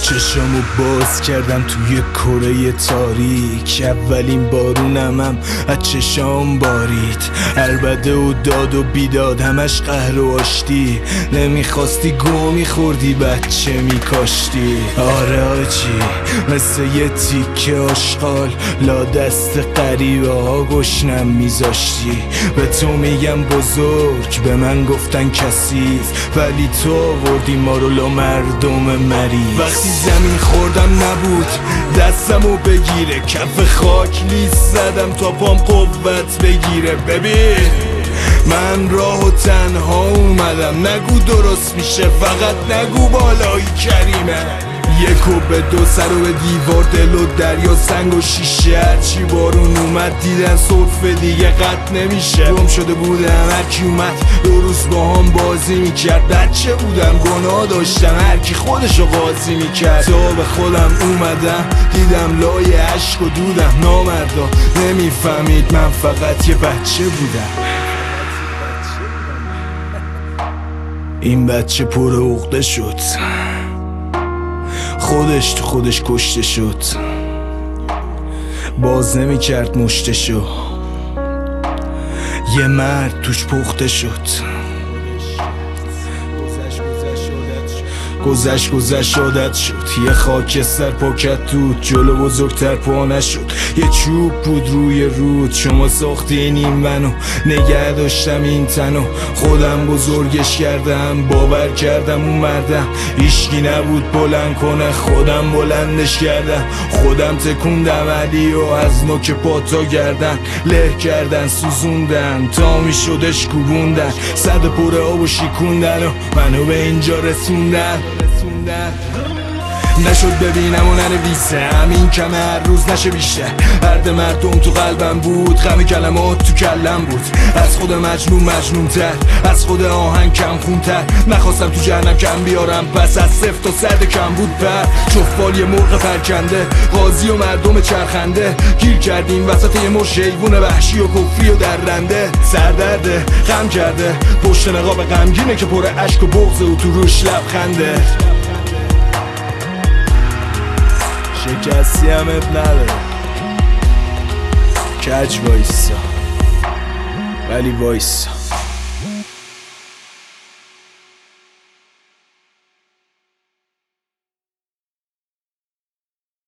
چشامو باز کردم توی کره تاریک، اولین بارونم از چشام بارید. عربده و داد و بیداد همش قهر و آشتی، نمیخواستی گو میخوردی بچه میکاشتی. آره آجی مثل یه تیکه آشغال لا دست غریبه ها گشنم میذاشتی. به تو میگم بزرگ، به من گفتن کثیف، ولی تو آوردی ما رو لا مردم مریض. وقتی زمین خوردم نبود دستمو بگیره، کف خاک لیست زدم تا پام قوت بگیره. ببین من راه و تنها اومدم، نگو درست میشه فقط نگو بالایی کریمه. یکو به دو سر و به دیوار دل و دریا سنگ و شیشه، هرچی بارون اومد دیدن صرف دیگه قط نمیشه. گم شده بودم هرکی اومد دو روز با هم بازی میکرد، بچه بودم گناه داشتم هرکی خودشو قاضی میکرد. تا به خودم اومدم دیدم لای عشق و دودم، نامردا نمیفهمید من فقط یه بچه بودم. این بچه پر عقده شد، خودش تو خودش کشته شد، باز نمی کرد مشتشو، یه مرد توش پخته شد. گذشت عادت شد، یه خاکستر پاکت دود، جلو بزرگتر پا نشد. یه چوب بود روی رود، شما ساختین این منو، نگه داشتم این تنو، خودم بزرگش کردم، باور کردم اومدم، هیچکی نبود بلند کنه، خودم بلندش کردم، خودم تکوندم علی و از نوک پاتا گردن له کردن، سوزوندن تا میشدش کوبوندن، صد پر آب و شیکوندن و منو به اینجا رسوندن. نشد ببینم و ننویسم، این کمه هر روز نشه بیشتر. درد مردم تو قلبم بود، غم کلمات تو کلم بود، از خود مجنون تر، از خود آهنگ کم خونتر. نخواستم تو جهنم کم بیارم، پس از 0 تا 100 کم بود پر. جفتبال یه مرغ پرکنده، قاضی و مردم چرخنده، گیر کردیم وسط یه مش حیوون وحشی و کفری و درنده. سردرده غم کرده پشت نقاب غمگینه که پر اشک و بغضه و تو روش لبخنده. شکستی هم اب نداره، کج وایسا ولی وایسا.